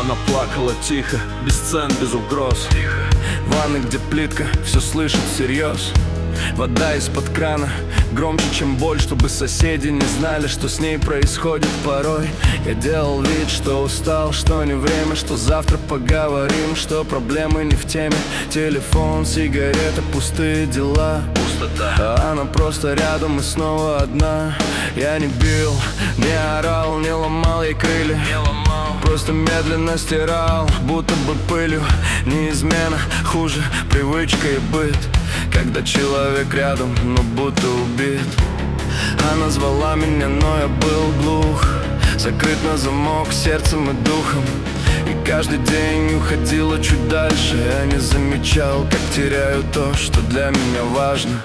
Она плакала тихо, без сцен, без угроз. В ванной, где плитка, все слышит всерьез. Вода из-под крана громче, чем боль, чтобы соседи не знали, что с ней происходит порой. Я делал вид, что устал, что не время, что завтра поговорим, что проблемы не в теме. Телефон, сигарета, пустые дела, пустота. А она просто рядом и снова одна. Я не бил, не орал, не ломал ей крылья, просто медленно стирал, будто бы пылью. Не измена, хуже привычка и быт, когда человек рядом, но будто убит. Она звала меня, но я был глух, закрыт на замок сердцем и духом. И каждый день уходила чуть дальше. Я не замечал, как теряю то, что для меня важно.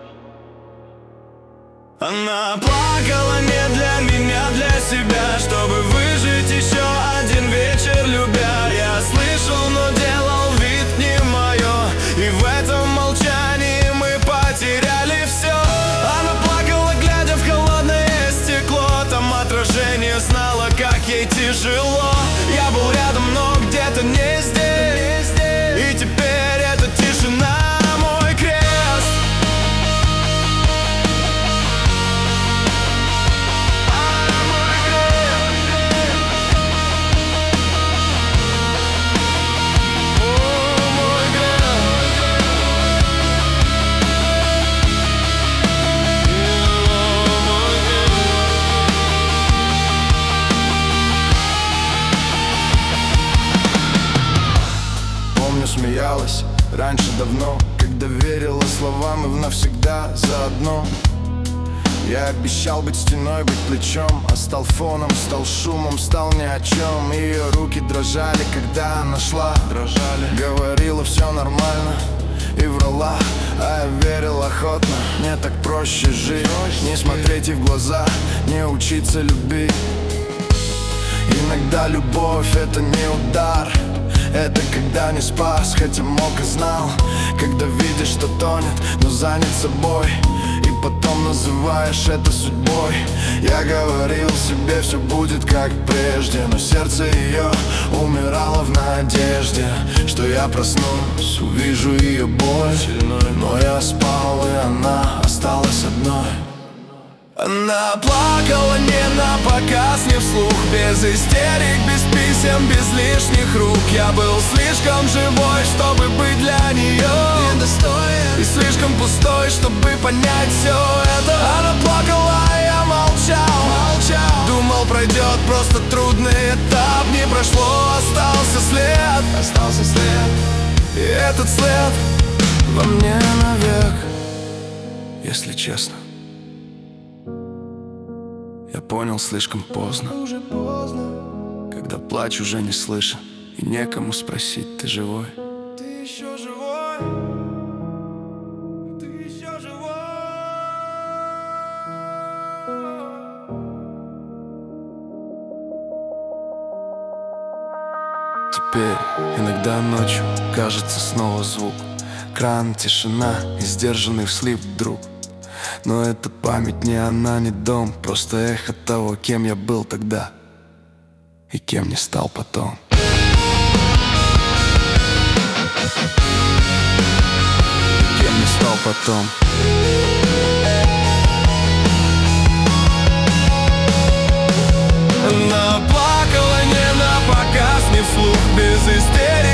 Она плакала не для меня, для себя, чтобы выжить еще один вечер любя. Я слышал, но делал вид не мое, и в этом молчании мы потеряли все. Она плакала, глядя в холодное стекло, там отражение знало, как ей тяжело. Я был рядом, но где-то не здесь, и теперь эта тишина мой крест. Смеялась раньше давно, когда верила словам и навсегда заодно. Я обещал быть стеной, быть плечом, а стал фоном, стал шумом, стал ни о чем. Ее руки дрожали, когда она шла, говорила все нормально и врала, а я верил охотно. Мне так проще жить, не смотреть ей в глаза, не учиться любить. Иногда любовь — это не удар, это когда не спас, хотя мог и знал. Когда видишь, что тонет, но занят собой, и потом называешь это судьбой. Я говорил себе, все будет как прежде, но сердце ее умирало в надежде, что я проснусь, увижу ее боль. Но я спал, и она осталась одной. Она плакала не на показ, не вслух, без истерик, без писем, без лишних рук. Я был слишком живой, чтобы быть для нее недостоин, и слишком пустой, чтобы понять все это. Она плакала, а я молчал. Думал, пройдет просто трудный этап. Не прошло, остался след. И этот след во мне навек, если честно. Я понял слишком поздно, когда плач уже не слышен, и некому спросить, ты живой? Ты еще живой? Ты еще живой? Теперь иногда ночью кажется снова звук, кран, тишина и сдержанный вслип вдруг. Но это память не она, не дом, просто эхо того, кем я был тогда и кем не стал потом. Кем не стал потом. Она плакала не на показ, не вслух, без истерики,